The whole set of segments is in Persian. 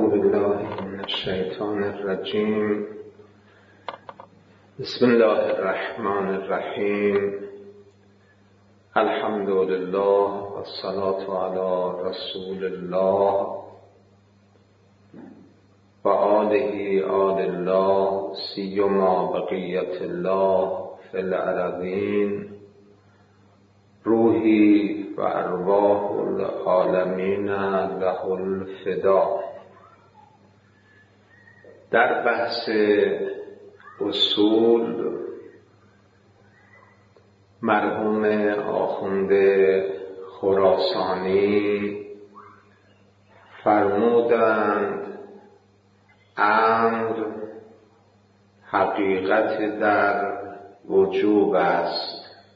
بالله من الشیطان الرجیم. بسم الله الرحمن الرحیم. الحمد لله والصلاة علی رسول الله و آله آل الله سیما بقیت الله فی الارضین. روحی و ارواح العالمین له الفدا. در بحث اصول مرحوم آخوند خراسانی فرمودند امر حقیقت در وجوب است.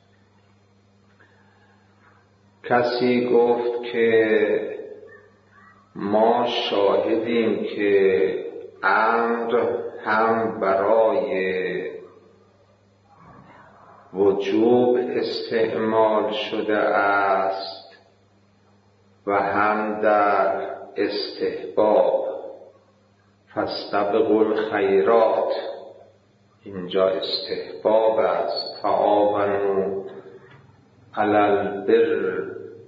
کسی گفت که ما شاهدیم که امر هم برای وجوب استعمال شده است و هم در استحباب. فاستبقوا الخیرات، اینجا استحباب است. تعاونوا علی البر،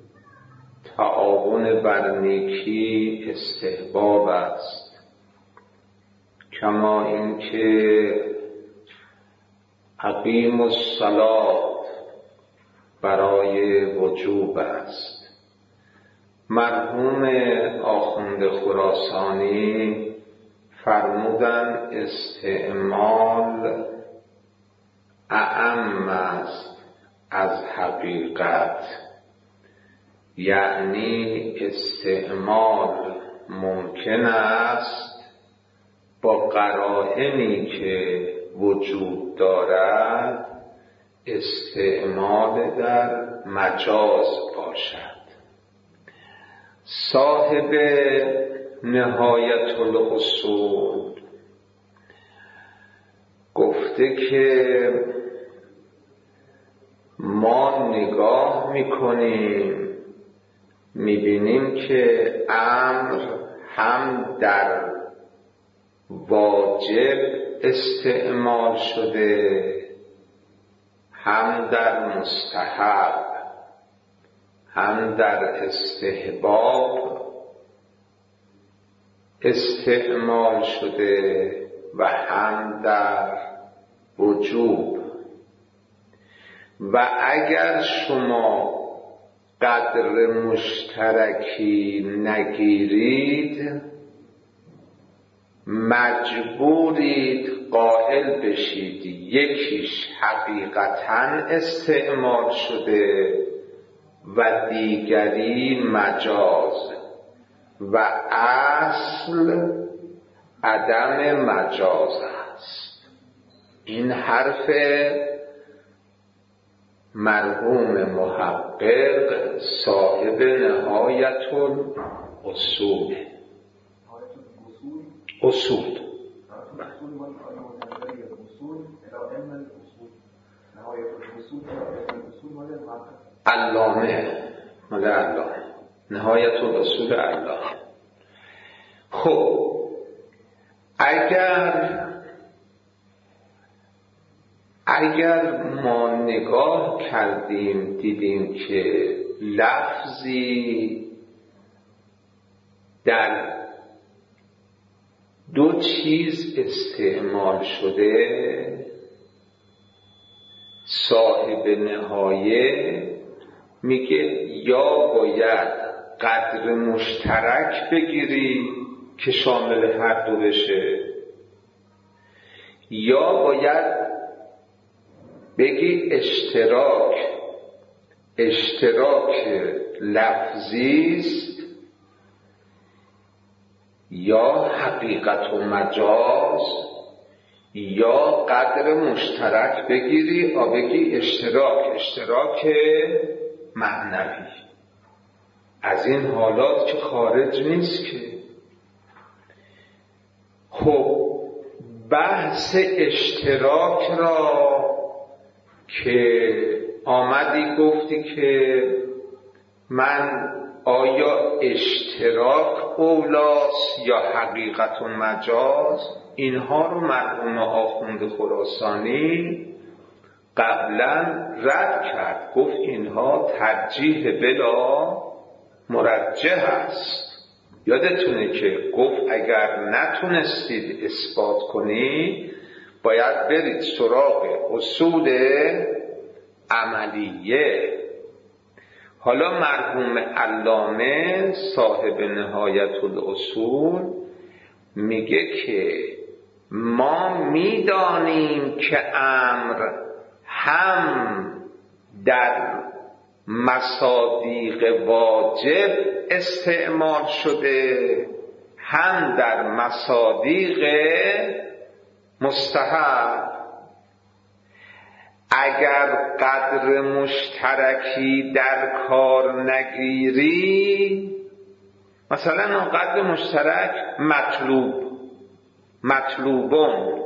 تعاون بر نیکی استحباب است. کما اینکه اقیموا الصلاة برای وجوب است. مرحوم آخوند خراسانی فرمودن استعمال اعم است از حقیقت، یعنی استعمال ممکن است با قرائنی که وجود دارد استعمال در مجاز باشد. صاحب نهایت الاصول گفته که ما نگاه میکنیم میبینیم که امر هم در واجب استعمال شده هم در مستحب هم در استحباب استعمال شده و هم در وجوب. و اگر شما قدر مشترکی نگیرید مجبورید قائل بشید یکیش حقیقتاً استعمال شده و دیگری مجاز و اصل عدم مجاز است. این حرف مرحوم محقق صاحب نهایت الاصول. اصول علامه مال علامه نهایت الاصول علامه. خب اگر ما نگاه کردیم دیدیم که لفظی در دو چیز استعمال شده، صاحب نهایه میگه یا باید قدر مشترک بگیری که شامل هر دو بشه، یا باید بگی اشتراک لفظی است یا حقیقت و مجاز، یا قدر مشترک بگیری و بگی اشتراک معنوی. از این حالات که خارج نیست که. خب بحث اشتراک را که آمدی گفتی که من آیا اشتراک اولاس یا حقیقت و مجاز، اینها رو مرحوم آخوند خراسانی قبلا رد کرد، گفت اینها ترجیح بلا مرجح است. یادتونه که گفت اگر نتونستید اثبات کنید باید برید سراغ اصول عملیه. حالا مرحوم علامه صاحب نهایت الاصول میگه که ما میدانیم که امر هم در مصادیق واجب استعمال شده هم در مصادیق مستحب. اگر قدر مشترکی در کار نگیری، مثلا قدر مشترک مطلوبون،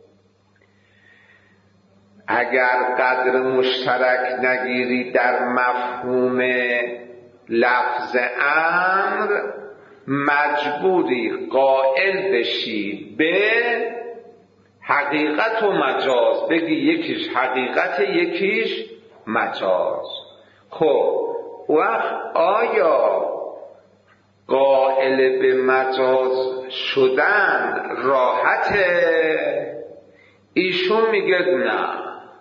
اگر قدر مشترک نگیری در مفهوم لفظ امر، مجبوری قائل بشی به حقیقت و مجاز، بگی یکیش حقیقت یکیش مجاز. خب وقت آیا قائل به مجاز شدن راحته؟ ایشون میگه نه،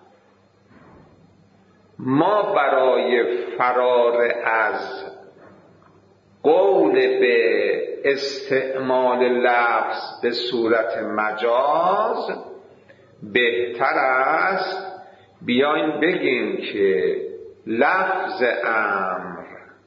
ما برای فرار از قول به استعمال لفظ به صورت مجاز بهتر است بیاین بگیم که لفظ امر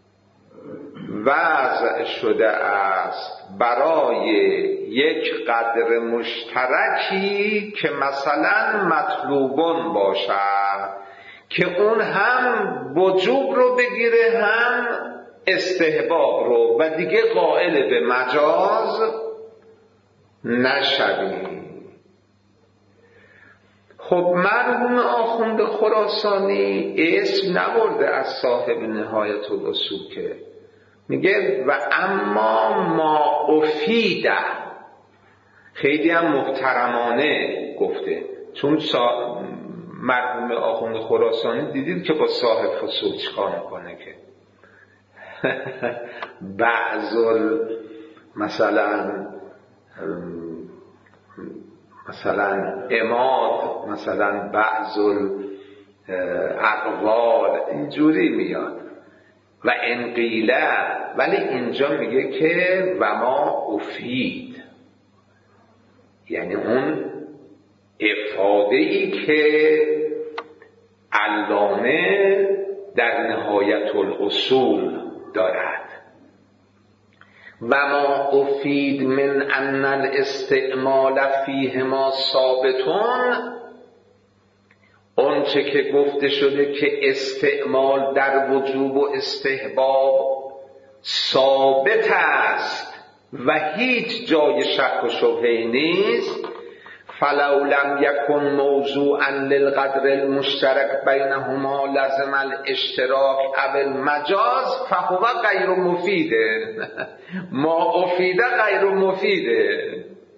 وضع شده است برای یک قدر مشترکی که مثلا مطلوبون باشد، که اون هم وجوب رو بگیره هم استحباب رو، و دیگه قائل به مجاز نشویم. خب مرحوم آخوند خراسانی اسم نبرده از صاحب نهایت الاصول، که میگه و اما ما افیده، خیلی هم محترمانه گفته، چون مرحوم آخوند خراسانی دیدید که با صاحب فصول چیکار میکنه، که مثلا اماد، مثلا بعض اقوال اینجوری میاد و انقیله، ولی اینجا میگه که و ما افید، یعنی اون افاده ای که علامه در نهایت الاصول دارد. و ما افید من ان الاستعمال فیهما ثابتون، اون چه که گفته شده که استعمال در وجوب و استحباب ثابت است و هیچ جای شک و شبهه نیست. فلو لم یکن موضوعا للقدر المشترک بینهما لازم الاشتراک او المجاز فهو غیر مفیده. ما افیده غیر مفیده.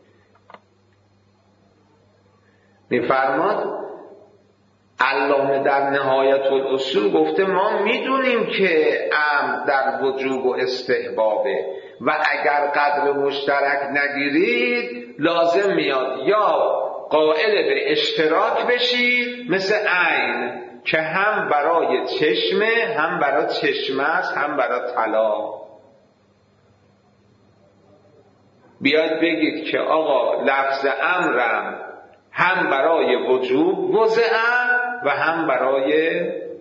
میفرماد علامه در نهایت الاصول گفته ما میدونیم که امر در وجوب و استحبابه و اگر قدر مشترک نگیرید لازم میاد یا قائل به اشتراک بشید مثل عین، که هم برای چشمه، هم برای چشمه است، هم برای طلا. بیاید بگید که آقا لفظ امرم هم برای وجوب وضعه و هم برای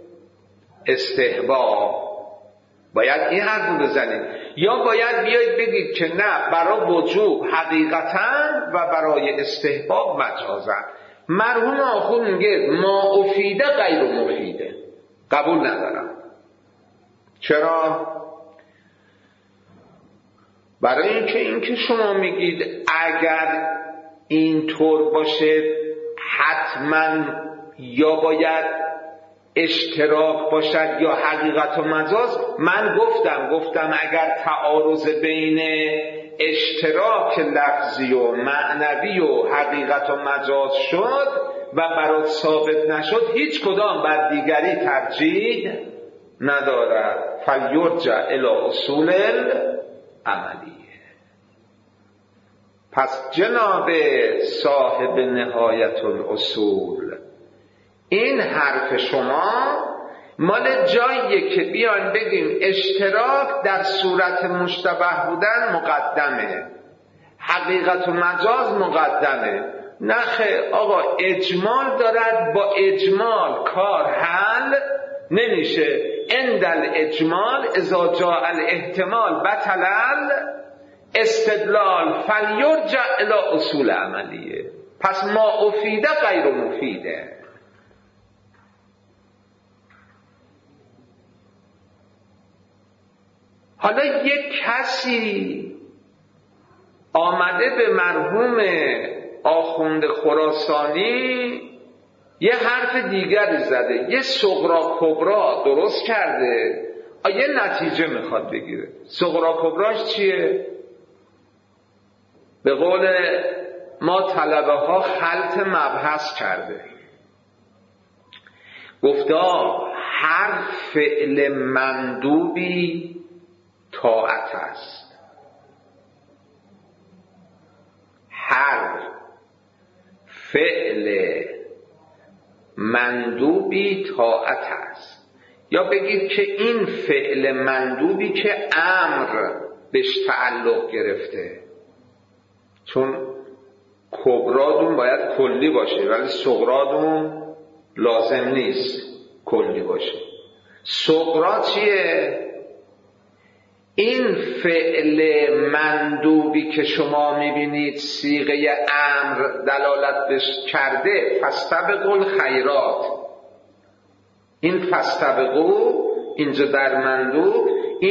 استحباب، باید این حرف رو بزنید. یا باید بیاید بگید که نه، برای وجوب حقیقتا و برای استحباب مجازن. مرحوم آخوند میگه ما افیده غیر مفیده، قبول ندارم. چرا؟ برای اینکه شما میگید اگر این طور باشه حتما یا باید اشتراک باشد یا حقیقت و مجاز، من گفتم اگر تعارض بین اشتراک لفظی و معنوی و حقیقت و مجاز شد و برات ثابت نشد، هیچ کدام بر دیگری ترجیح ندارد. فلیرجع الی اصول العملیه. پس جناب صاحب نهایت الاصول، این حرف شما مال جاییه که بیان بگیم اشتراک در صورت مشتبه بودن مقدمه، حقیقت و مجاز مقدمه. نخه آقا، اجمال دارد، با اجمال کار حل نمیشه. عند الاجمال اذا جاء الاحتمال بطل استدلال فلیرجع الی اصول عملیه. پس ما افیده غیر مفیده. حالا یک کسی آمده به مرحوم آخوند خراسانی یه حرف دیگری زده، یه صغرا کبرا درست کرده، یه نتیجه میخواد بگیره. صغرا کبراش چیه؟ به قول ما طلبه ها خلط مبحث کرده. گفته هر فعل مندوبی طاعت است. هر فعل مندوبی طاعت است. یا بگید که این فعل مندوبی که امر بهش تعلق گرفته، چون کبرادون باید کلی باشه ولی صغرادون لازم نیست کلی باشه. صغرا چیه؟ این فعل مندوبی که شما میبینید صیغه امر دلالت بهش کرده، فاستبقوا الخیرات، این فاستبقوا اینجا در مندوب،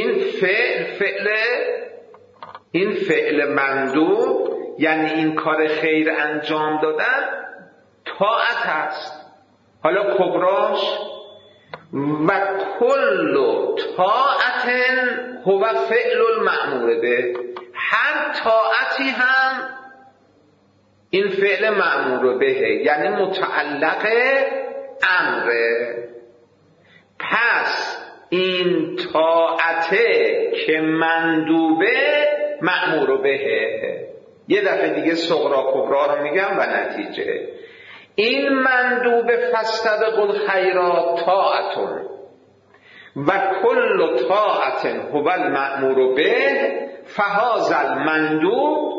این فعل مندوب یعنی این کار خیر انجام دادن طاعت است. حالا کبراش و کل طاعت هو فعل المأمور به، هر طاعتی هم این فعل مأمور به یعنی متعلق امره. پس این طاعته که مندوبه مأمور به. یه دفعه دیگه صغرا کبرا رو میگم و نتیجه. این مندوب فاستبقوا الخیرات طاعتون و کل طاعت هو المأمور به فهذا المندوب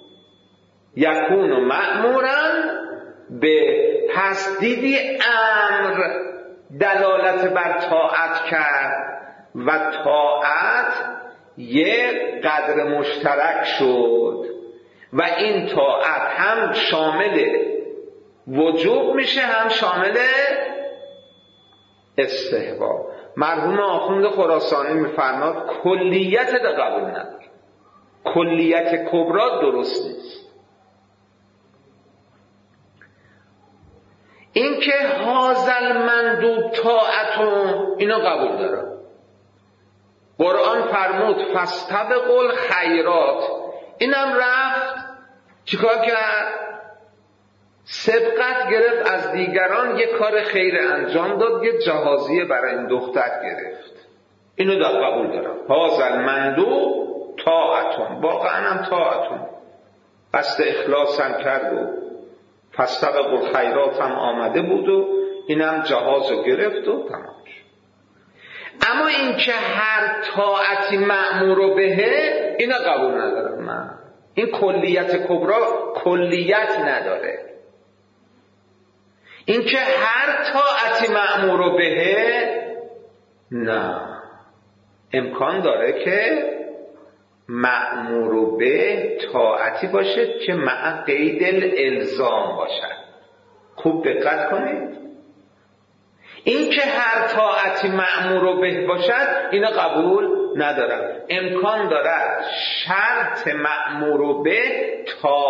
یکون مأمورا به. پس دیدی امر دلالت بر طاعت کرد و طاعت یک قدر مشترک شد و این طاعت هم شامل وجوب میشه هم شامل استحباب. مرحوم آخوند خراسانی میفرماد کلیت ده قبول نداره، کلیت کبرا درست نیست. این که هازل مندوب طاعتون اینا قبول داره. قرآن فرمود فاستبقوا الخیرات، اینم رفت چیکار کرد؟ سبقت گرفت از دیگران، یک کار خیر انجام داد، یک جهازیه برای این دختر گرفت. اینو دا قبول دارم. هازل مندوب طاعتون، واقعا هم طاعتون قصد اخلاص هم کرد و فاستبقوا الخیرات هم آمده بود و اینم جهازو گرفت و تمام شد. اما این که هر طاعتی مأمور بهه اینا قبول ندارم من. این کلیت کبرا کلیت نداره. این که هر طاعتی مأمور بهه نه، امکان داره که مأمور به طاعتی باشه که مع قید الالزام باشد. خوب دقت کنید. این که هر طاعتی مأمور به باشد اینا قبول ندارم. امکان دارد شرط مأمور به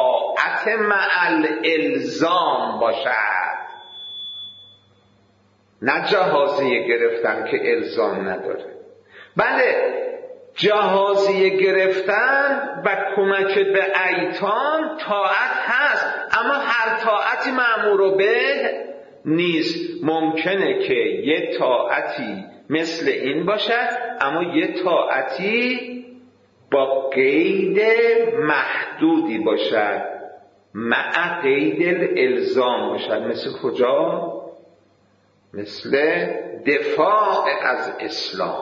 طاعت مع الالزام باشد. نه جهازیه گرفتن که الزام نداره. بله جهازیه گرفتن و کمک به ایتام طاعت هست، اما هر طاعتی مأمور به نیست. ممکنه که یه طاعتی مثل این باشد اما یه طاعتی با قید محدودی باشد، مع قید الالزام باشد. مثل کجا؟ مثل دفاع از اسلام،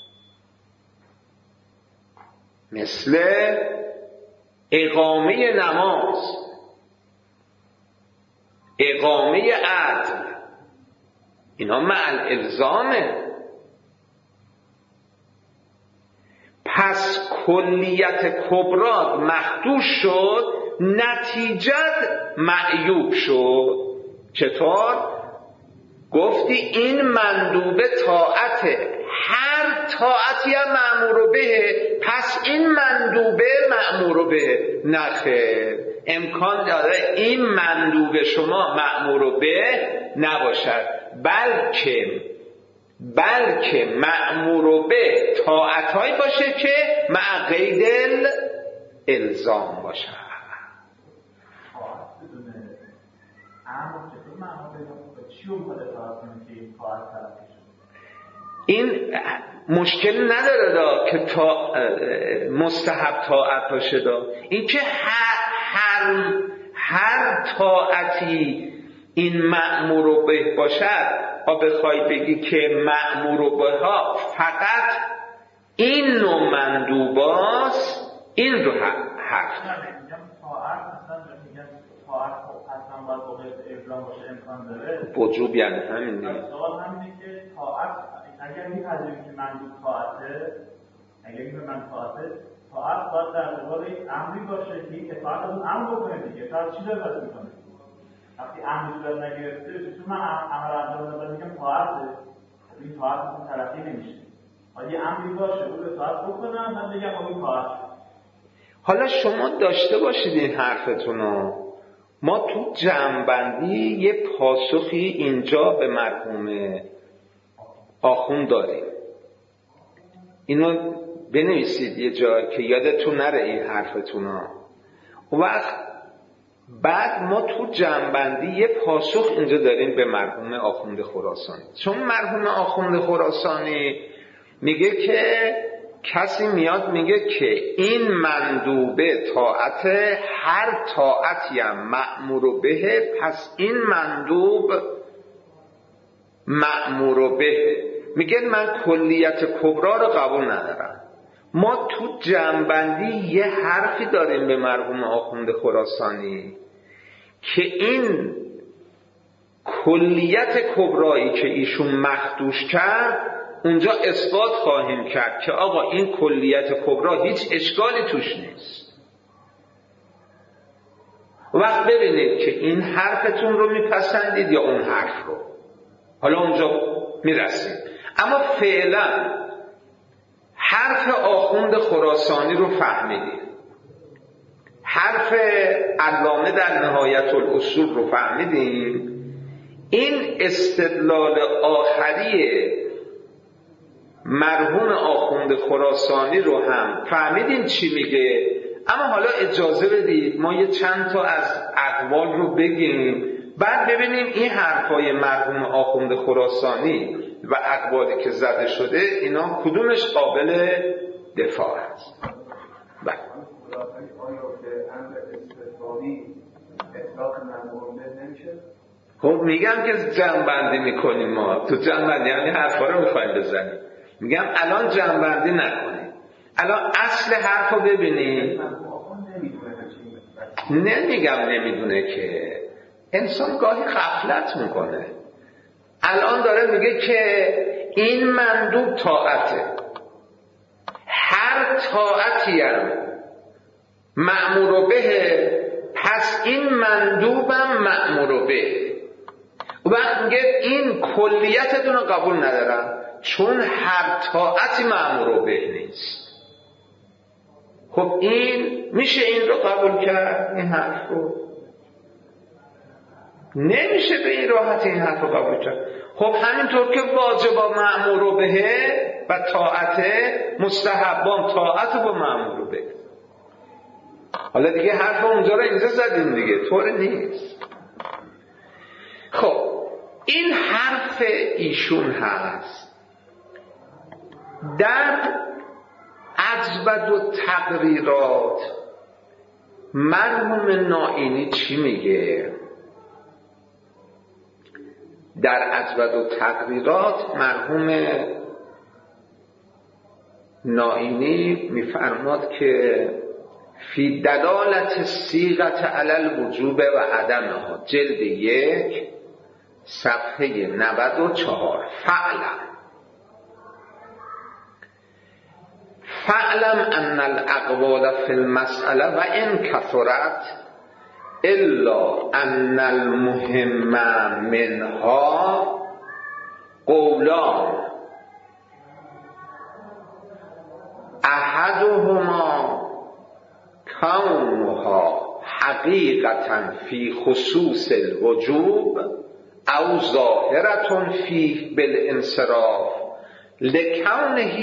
مثل اقامه نماز، اقامه عدل، اینا مع الالزامه. پس کلیت کبرات مخدوش شد، نتیجت معیوب شد. چطور؟ گفتی این مندوبه طاعته، هر طاعتی هم مأمور به، پس این مندوبه مأمور به. نخیر، امکان داره این مندوبه شما مأمور به نباشد، بلکه مأمور به طاعتهایی باشه که مع قید الزام باشه. این مشکل نداره که مستحب طاعت باشه این که هر طاعتی این مأمور به باشد. بخوای بگی که مأمور به ها فقط این نوع مندوباست، این رو حرف وجوب یعنی همین دیگه. سوال همینه که طاعت اگر می‌پذیریم که مندوب طاعته، طاعت باید در قبال یک امری باشه که این اطاعت از اون امر بکنه دیگه. طاعت چی داره بس میکنه؟ وقتی امری صورت نگرفته، چون من عمل انجام دادم میگم طاعته، این طاعت اون طرفی نمیشه. باید یه امری باشه اون رو طاعت بکنم، من بگم این طاعت. حالا شما داشته باشید این حرفتونو. ما تو جمع‌بندی یه پاسخی اینجا به مرحوم آخوند داریم، اینو بنویسید یه جا که یادتون نره این حرفتونو. وقت بعد ما تو جمع‌بندی یه پاسخ اینجا داریم به مرحوم آخوند خراسانی. چون مرحوم آخوند خراسانی میگه که کسی میاد میگه که این مندوبه طاعت، هر طاعتی هم مأمور به، پس این مندوب مأمور به. میگه من کلیت کبرا رو قبول ندارم. ما تو جمع‌بندی یه حرفی داریم به مرحوم آخوند خراسانی که این کلیت کبرایی که ایشون مخدوش کرد اونجا اثبات خواهیم کرد که آقا این کلیت کبرا هیچ اشکالی توش نیست. وقت ببینید که این حرفتون رو میپسندید یا اون حرف رو. حالا اونجا میرسیم. اما فعلا حرف آخوند خراسانی رو فهمیدیم، حرف علامه در نهایت الاصول رو فهمیدیم. این استدلال آخری مرحوم آخوند خراسانی رو هم فهمیدیم چی میگه. اما حالا اجازه بدید ما یه چند تا از اقوال رو بگیم، بعد ببینیم این حرفای مرحوم آخوند خراسانی و اقوالی که زده شده اینا کدومش قابل دفاع هست. بله. خب میگم که جمع‌بندی میکنیم، ما تو جمع‌بندی یعنی حرفا رو میخوایم بزنیم. میگم الان جمع‌بندی نکنیم، الان اصل حرفو ببینیم. نمیگم نمیدونه که انسان گاهی غفلت میکنه. الان داره میگه که این مندوب طاعته، هر طاعتی هم مأمور به، پس این مندوبم مأمور به. وقت میگه این کلیتتون رو قبول ندارم چون هر طاعتی مأمور به نیست. خب این میشه این رو قبول کرد؟ این حرف رو نمیشه به این راحت این حرف رو قبول کرد. خب همینطور که واجب مأمور به و طاعت مستحبان طاعت با مأمور به. حالا دیگه حرف اونجا رو اینجا زدیم دیگه، طور نیست. خب این حرف ایشون هست. در عجبد و تقریرات مرحوم نائینی چی میگه؟ در عجبد و تقریرات مرحوم نائینی میفرماد که فی دلالت صیغت علی الوجوب و عدمها، جلد 1 صفحه 94. فعلم ان الاقوال فی المسئله و ان کثرت الا ان المهم منها قولان احدهما کونها حقیقتا فی خصوص الوجوب او ظاهرة فیه بالانصراف لکونه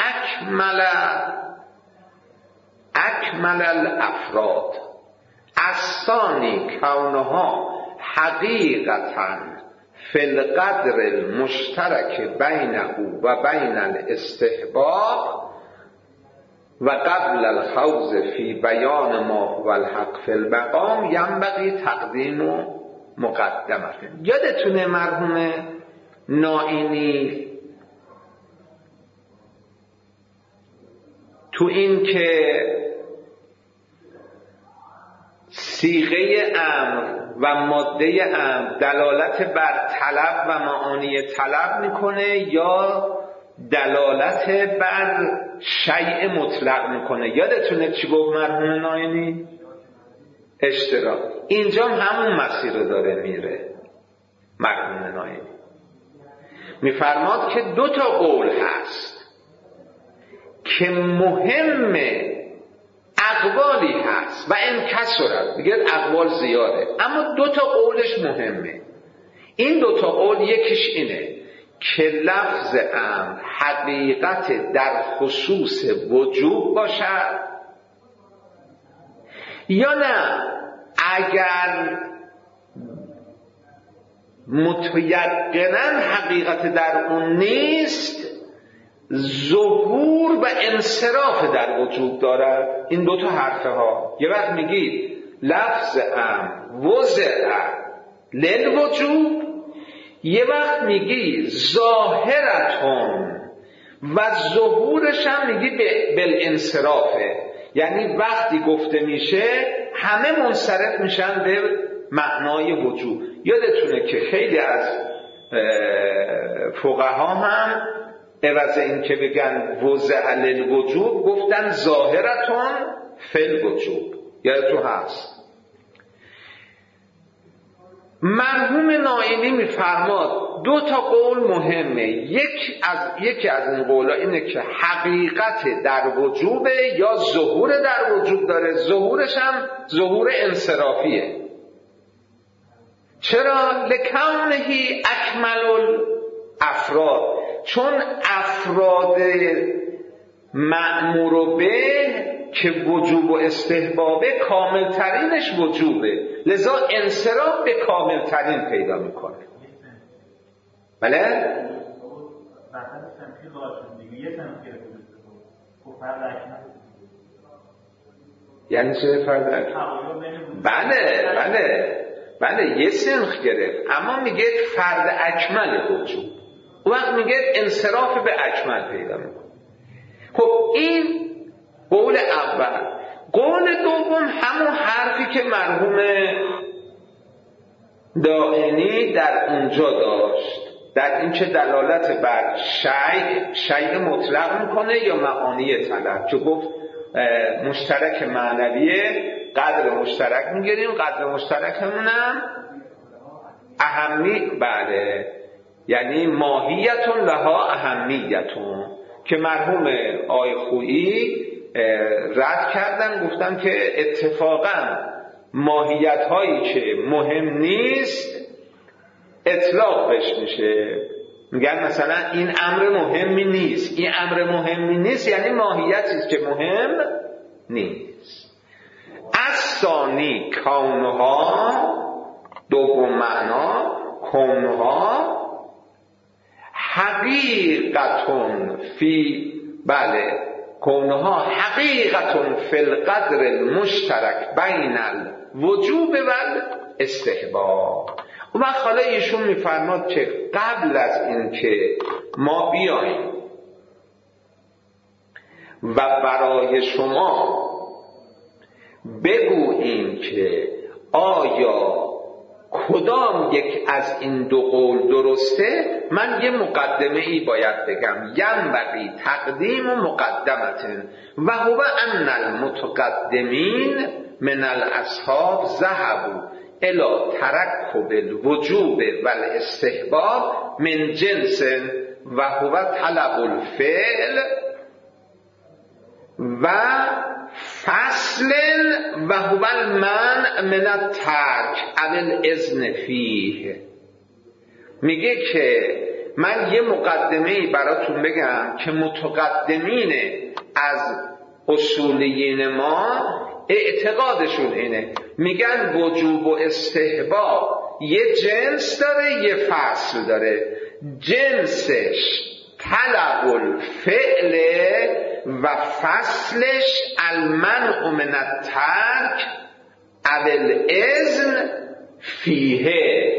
اکمل الافراد. الثانی کونها حقیقتا فی القدر المشترک بینه و بین الاستحباب و قبل الخوض فی بیان ما هو الحق فی المقام ینبغی تقدیم و مقدمه. یادتونه مرحوم نائینی تو این که صیغه امر و ماده امر دلالت بر طلب و معانی طلب میکنه یا دلالت بر شیء مطلق میکنه؟ یادتونه چی گفت مرحوم نائینی؟ اشتراک. اینجا همون مسیر رو داره میره مرحوم نائینی. میفرماد که 2 قول هست که مهم اقوالی هست و این کسرت، دیگه اقوال زیاده، اما 2 قولش مهمه. این 2 قول یکیش اینه که لفظ امر حقیقت در خصوص وجوب باشد یا نه اگر متیقناً حقیقت در اون نیست ظهور و انصراف در وجود دارد. این 2 حرفه ها. یه وقت میگی لفظ امر وضع للوجوب، یه وقت میگی ظاهرتون و ظهورش هم میگی بالانصرافه. یعنی وقتی گفته میشه همه منصرف میشن به معنای وجوب. یادتونه که خیلی از فقها هم عوض این که بگن وضع للوجوب گفتن ظاهرتون فی الوجوب. یادتون هست مرحوم نائینی میفرماد 2 قول مهمه. یکی از این قولا اینه که حقیقت در وجوبه یا ظهور در وجوب داره، ظهورش هم ظهور انصرافیه. چرا؟ لکونهی اکمل الافراد، چون افراد مأمور به که وجوب و استحبابه کامل ترینش وجوبه، لذا انصراف به کامل ترین پیدا میکنه. بله؟ یعنی چه فرد اکمل؟ بله یه سنخ گرفت، اما میگه فرد اکمل وجوب، اون وقت میگه انصراف به اکمل پیدا میکنه. خب این قول اول. قول دوم همون حرفی که مرحوم دائمی در اونجا داشت، در این که دلالت بر شیء مطلق میکنه یا معانی طلب، که گفت مشترک معنویه، قدر مشترک میگیریم، قدر مشترکمونم اهمی، بله، یعنی ماهیتون لها اهمیتون، که مرحوم آی خویی رد کردن، گفتن که اتفاقا ماهیت هایی که مهم نیست اطلاق بهش میشه، میگن مثلا این امر مهمی نیست. این امر مهمی نیست یعنی ماهیتیست که مهم نیست. از ثانی کونها، دوم معنا کونها حقیقتون فی، بله کونها حقیقتون فی القدر المشترک بین الوجوب و الاستحباب. و حالا ایشون میفرماد که قبل از اینکه ما بیاییم و برای شما بگوییم که آیا کدام یک از این دو قول درسته، من یه مقدمه ای باید بگم. ینبغی تقدیم و مقدمتن و هو ان المتقدمین من الاصحاب ذهبوا الی ترکب الوجوب و الاستحباب من جنس و هو طلب الفعل و فصل و هو المنع من الترک او الاذن فیه. میگه که من یه مقدمه‌ای براتون بگم که متقدمین از اصولیین ما اعتقادشون اینه، میگن وجوب و استحباب یه جنس داره یه فصل داره. جنسش طلب الفعل و فصلش المنع من الترک او الاذن فیه.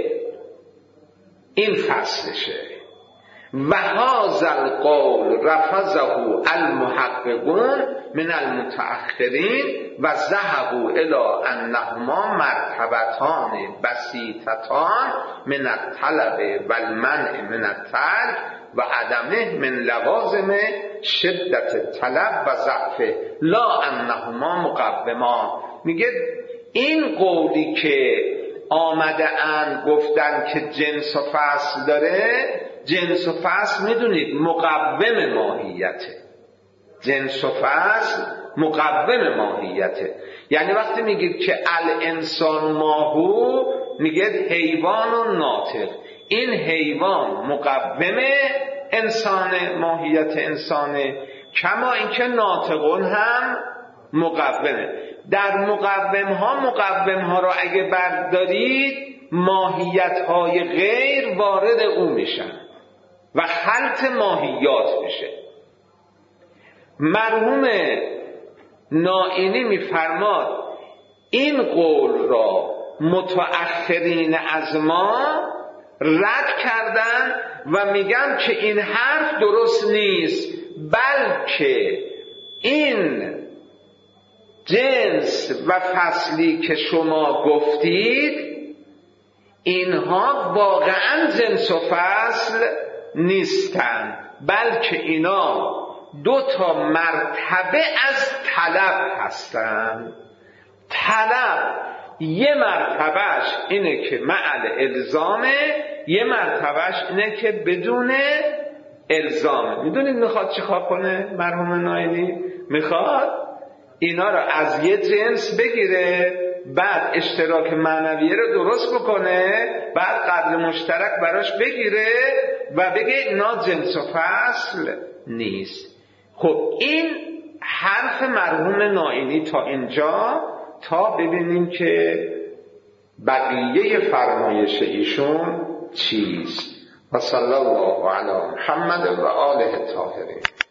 این فصلشه. و هذا القول رفضه المحققون من المتأخرین و ذهبوا الی انهما مرتبتان بسیطتان من الطلب و المنع من الترک و عدمه من لوازم شدت طلب و ضعفه لا انهما مقومان. میگه این قولی که آمده ان گفتن که جنس و فصل داره، جنس و فصل میدونید مقوم ماهیته. جنس و فصل مقوم ماهیته. یعنی وقتی میگید که الانسان ماهو، میگید حیوان و ناطق. این حیوان مقوم انسان، ماهیت انسانه، کما اینکه ناطقون هم مقومه. در مقوم ها رو اگه بردارید ماهیت های غیر وارد او میشن و خلط ماهیات میشه. مرحوم نائینی میفرماد این قول را متأخرین از ما رد کردن و میگن که این حرف درست نیست، بلکه این جنس و فصلی که شما گفتید اینها واقعا جنس و فصل نیستن، بلکه اینا دو تا مرتبه از طلب هستن. طلب یه مرتبهش اینه که مع الزامه، یه مرتبهش اینه که بدون الزامه. میدونید میخواد چی کار کنه مرحوم نائینی؟ میخواد اینا رو از یه جنس بگیره، بعد اشتراک معنویه رو درست بکنه، بعد قدر مشترک براش بگیره و بگه اینا جنس و فصل نیست. خب این حرف مرحوم نائینی تا اینجا، تا ببینیم که بقیه فرمایش ایشون چیست. و صلی الله علی محمد و آله الطاهرین.